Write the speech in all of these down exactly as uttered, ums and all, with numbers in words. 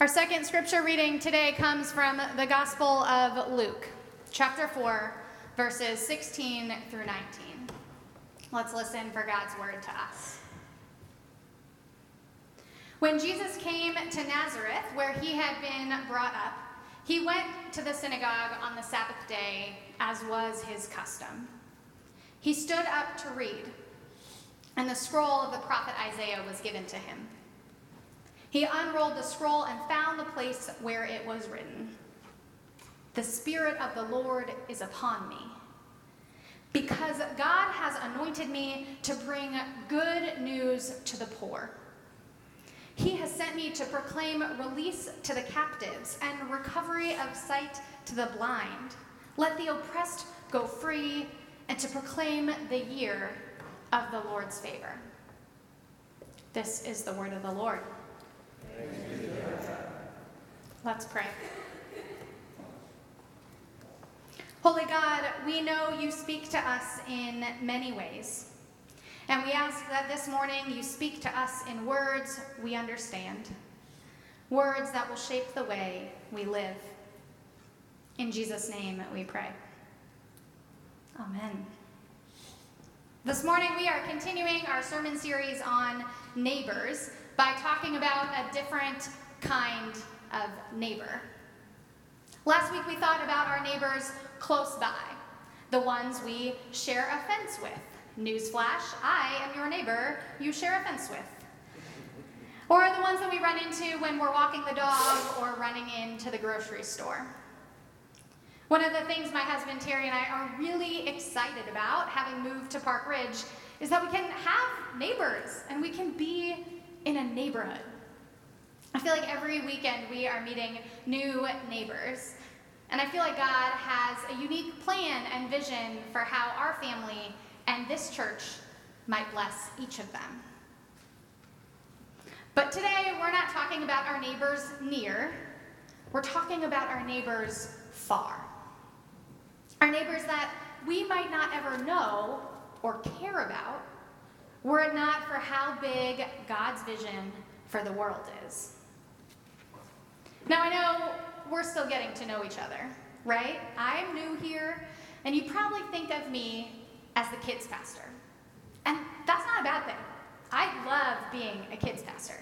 Our second scripture reading today comes from the Gospel of Luke, chapter four, verses sixteen through nineteen. Let's listen for God's word to us. When Jesus came to Nazareth, where he had been brought up, he went to the synagogue on the Sabbath day, as was his custom. He stood up to read, and the scroll of the prophet Isaiah was given to him. He unrolled the scroll and found the place where it was written, "The Spirit of the Lord is upon me, because God has anointed me to bring good news to the poor. He has sent me to proclaim release to the captives and recovery of sight to the blind. Let the oppressed go free, and to proclaim the year of the Lord's favor." This is the word of the Lord. Let's pray. Holy God, we know you speak to us in many ways, and we ask that this morning you speak to us in words we understand, words that will shape the way we live. In Jesus' name we pray. Amen. This morning we are continuing our sermon series on neighbors by talking about a different kind of neighbor. Last week we thought about our neighbors close by, the ones we share a fence with. Newsflash, I am your neighbor you share a fence with. Or the ones that we run into when we're walking the dog or running into the grocery store. One of the things my husband Terry and I are really excited about, having moved to Park Ridge, is that we can have neighbors and we can be in a neighborhood. I feel like every weekend we are meeting new neighbors, and I feel like God has a unique plan and vision for how our family and this church might bless each of them. But today we're not talking about our neighbors near, we're talking about our neighbors far. Our neighbors that we might not ever know or care about were it not for how big God's vision for the world is. Now I know we're still getting to know each other, right? I'm new here, and you probably think of me as the kids pastor. And that's not a bad thing. I love being a kids pastor.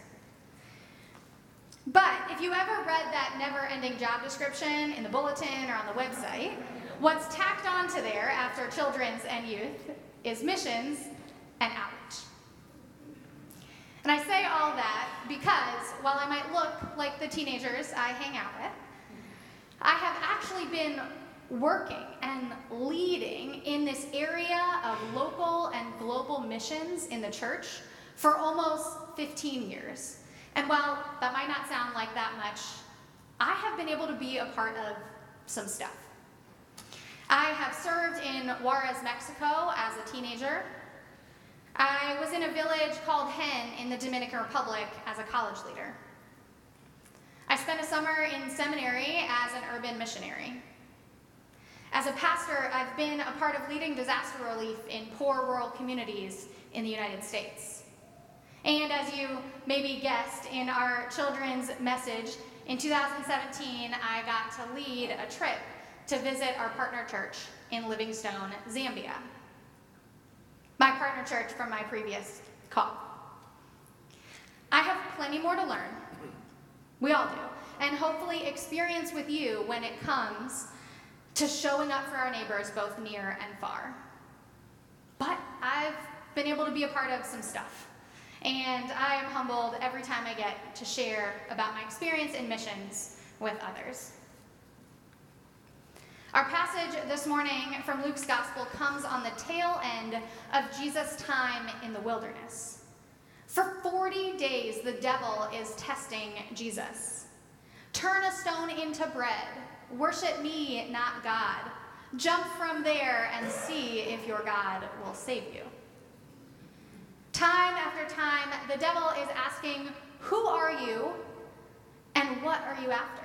But if you ever read that never-ending job description in the bulletin or on the website, what's tacked onto there after children's and youth is missions and outreach. And I say all that because while I might look like the teenagers I hang out with, I have actually been working and leading in this area of local and global missions in the church for almost fifteen years. And while that might not sound like that much, I have been able to be a part of some stuff. I have served in Juarez, Mexico as a teenager. I was in a village called Hen in the Dominican Republic as a college leader. I spent a summer in seminary as an urban missionary. As a pastor, I've been a part of leading disaster relief in poor rural communities in the United States. And as you maybe guessed in our children's message, in two thousand seventeen, I got to lead a trip to visit our partner church in Livingstone, Zambia. My partner church from my previous call. I have plenty more to learn. We all do. And hopefully experience with you when it comes to showing up for our neighbors both near and far. But I've been able to be a part of some stuff. And I am humbled every time I get to share about my experience in missions with others. Our passage this morning from Luke's Gospel comes on the tail end of Jesus' time in the wilderness. For forty days, the devil is testing Jesus. Turn a stone into bread. Worship me, not God. Jump from there and see if your God will save you. Time after time, the devil is asking, who are you and what are you after?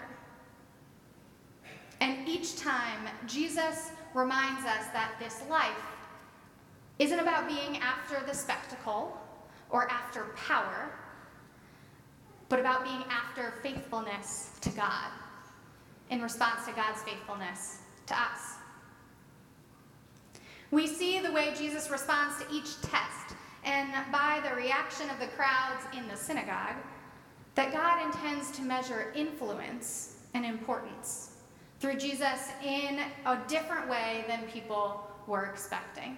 And each time, Jesus reminds us that this life isn't about being after the spectacle or after power, but about being after faithfulness to God in response to God's faithfulness to us. We see the way Jesus responds to each test, and by the reaction of the crowds in the synagogue, that God intends to measure influence and importance through Jesus in a different way than people were expecting.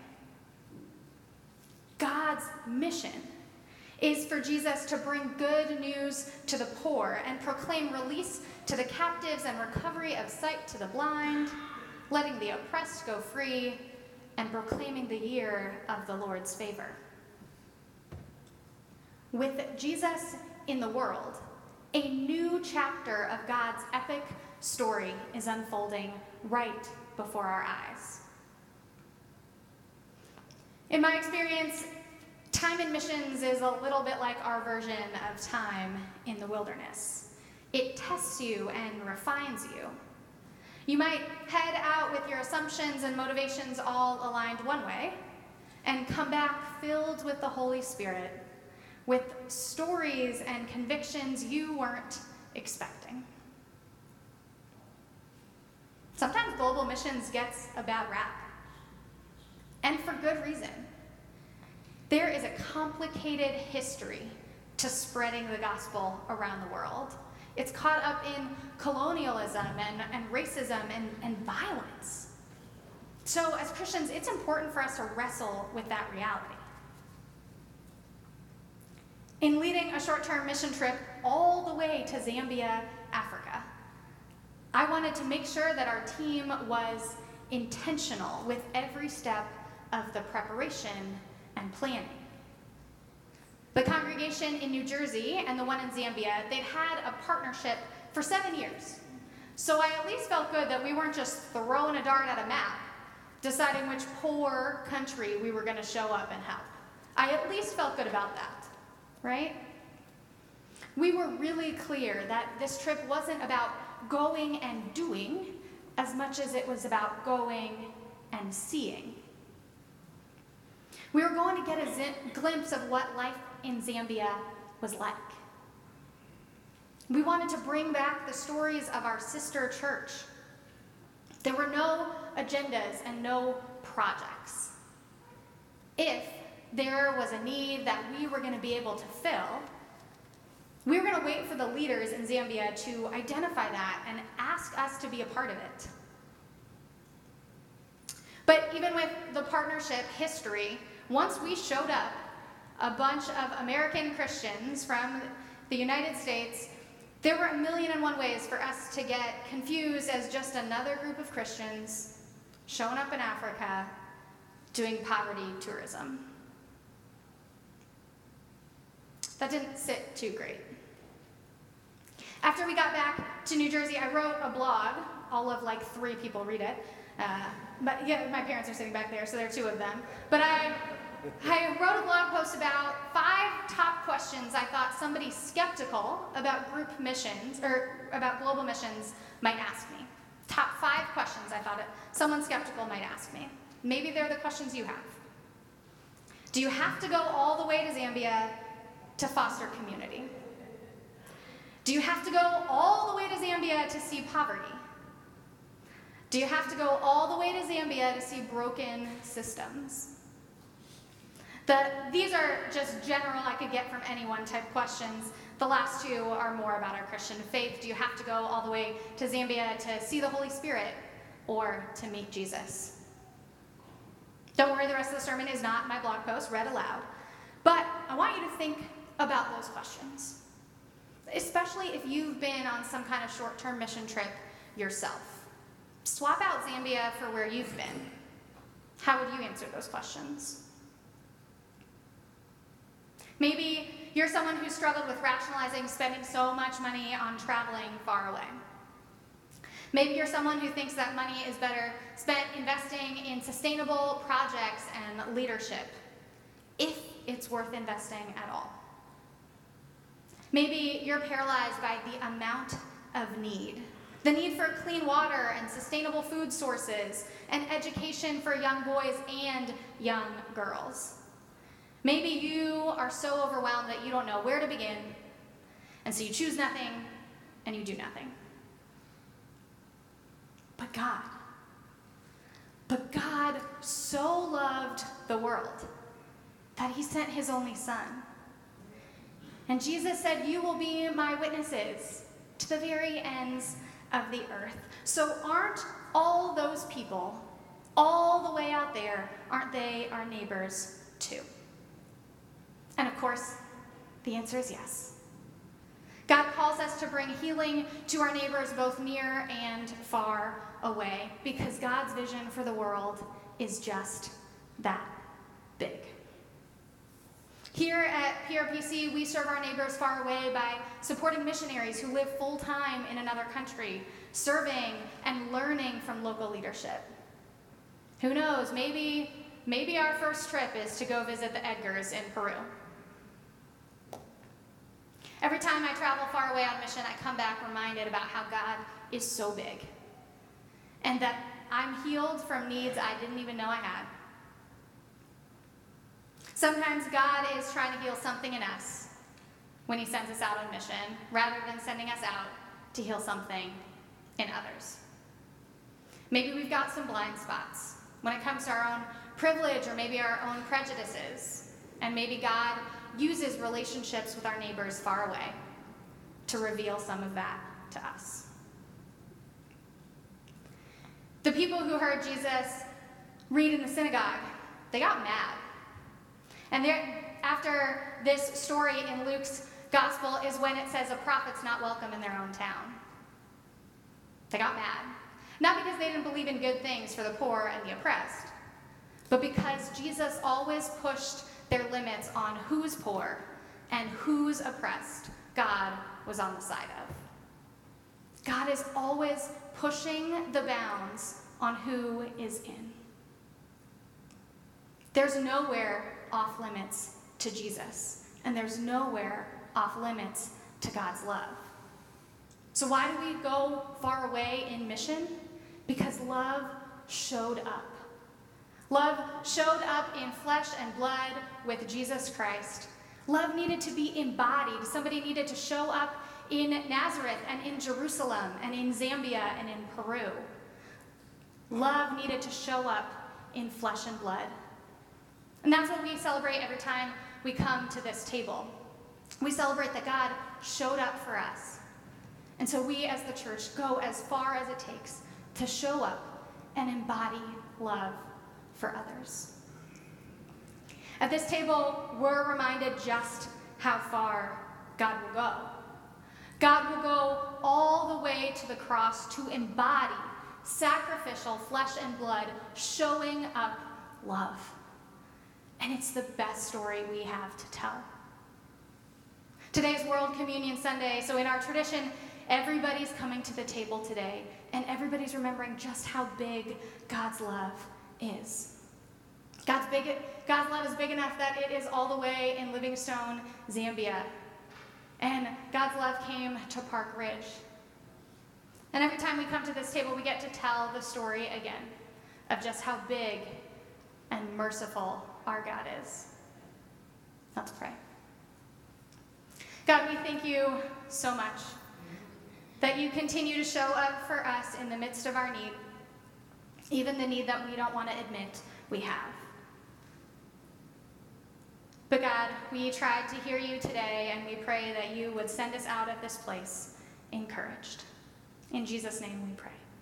God's mission is for Jesus to bring good news to the poor and proclaim release to the captives and recovery of sight to the blind, letting the oppressed go free, and proclaiming the year of the Lord's favor. With Jesus in the world, a new chapter of God's epic story is unfolding right before our eyes. In my experience, time in missions is a little bit like our version of time in the wilderness. It tests you and refines you. You might head out with your assumptions and motivations all aligned one way, and come back filled with the Holy Spirit, with stories and convictions you weren't expecting. Sometimes global missions gets a bad rap, and for good reason. There is a complicated history to spreading the gospel around the world. It's caught up in colonialism and, and racism and, and violence. So as Christians, it's important for us to wrestle with that reality. In leading a short-term mission trip all the way to Zambia, Africa, I wanted to make sure that our team was intentional with every step of the preparation and planning. The congregation in New Jersey and the one in Zambia, they'd had a partnership for seven years. So I at least felt good that we weren't just throwing a dart at a map, deciding which poor country we were going to show up and help. I at least felt good about that, right? We were really clear that this trip wasn't about going and doing as much as it was about going and seeing. We were going to get a z- glimpse of what life in Zambia was like. We wanted to bring back the stories of our sister church. There were no agendas and no projects. If there was a need that we were going to be able to fill, we were going to wait for the leaders in Zambia to identify that and ask us to be a part of it. But even with the partnership history, once we showed up, a bunch of American Christians from the United States, there were a million and one ways for us to get confused as just another group of Christians showing up in Africa doing poverty tourism. That didn't sit too great. After we got back to New Jersey, I wrote a blog. All of like three people read it. Uh, but yeah, my parents are sitting back there, so there are two of them. But I, I wrote a blog post about five top questions I thought somebody skeptical about group missions, or about global missions, might ask me. Top five questions I thought it, someone skeptical might ask me. Maybe they're the questions you have. Do you have to go all the way to Zambia to foster community? Do you have to go all the way to Zambia to see poverty? Do you have to go all the way to Zambia to see broken systems? The, these are just general, I could get from anyone type questions. The last two are more about our Christian faith. Do you have to go all the way to Zambia to see the Holy Spirit or to meet Jesus? Don't worry, the rest of the sermon is not my blog post read aloud. But I want you to think about those questions, especially if you've been on some kind of short-term mission trip yourself. Swap out Zambia for where you've been. How would you answer those questions? Maybe you're someone who struggled with rationalizing spending so much money on traveling far away. Maybe you're someone who thinks that money is better spent investing in sustainable projects and leadership, if it's worth investing at all. Maybe you're paralyzed by the amount of need. The need for clean water and sustainable food sources and education for young boys and young girls. Maybe you are so overwhelmed that you don't know where to begin. And so you choose nothing and you do nothing. But God, but God so loved the world that he sent his only son. And Jesus said, you will be my witnesses to the very ends of the earth. So aren't all those people all the way out there, aren't they our neighbors too? And of course, the answer is yes. God calls us to bring healing to our neighbors both near and far away, because God's vision for the world is just that big. Here at P R P C, we serve our neighbors far away by supporting missionaries who live full-time in another country, serving and learning from local leadership. Who knows, maybe, maybe our first trip is to go visit the Edgars in Peru. Every time I travel far away on mission, I come back reminded about how God is so big, and that I'm healed from needs I didn't even know I had. Sometimes God is trying to heal something in us when he sends us out on mission, rather than sending us out to heal something in others. Maybe we've got some blind spots when it comes to our own privilege or maybe our own prejudices, and maybe God uses relationships with our neighbors far away to reveal some of that to us. The people who heard Jesus read in the synagogue, they got mad. And after this story in Luke's gospel is when it says a prophet's not welcome in their own town. They got mad. Not because they didn't believe in good things for the poor and the oppressed, but because Jesus always pushed their limits on who's poor and who's oppressed God was on the side of. God is always pushing the bounds on who is in. There's nowhere off limits to Jesus, and there's nowhere off limits to God's love. So why do we go far away in mission? Because love showed up. Love showed up in flesh and blood with Jesus Christ. Love needed to be embodied. Somebody needed to show up in Nazareth and in Jerusalem and in Zambia and in Peru. Love needed to show up in flesh and blood. And that's what we celebrate every time we come to this table. We celebrate that God showed up for us. And so we as the church go as far as it takes to show up and embody love for others. At this table, we're reminded just how far God will go. God will go all the way to the cross to embody sacrificial flesh and blood, showing up love. And it's the best story we have to tell. Today's World Communion Sunday, so in our tradition, everybody's coming to the table today, and everybody's remembering just how big God's love is. God's, big, God's love is big enough that it is all the way in Livingstone, Zambia. And God's love came to Park Ridge. And every time we come to this table, we get to tell the story again of just how big and merciful our God is. Let's pray. God, we thank you so much that you continue to show up for us in the midst of our need, even the need that we don't want to admit we have. But God, we tried to hear you today, and we pray that you would send us out of this place encouraged. In Jesus' name we pray.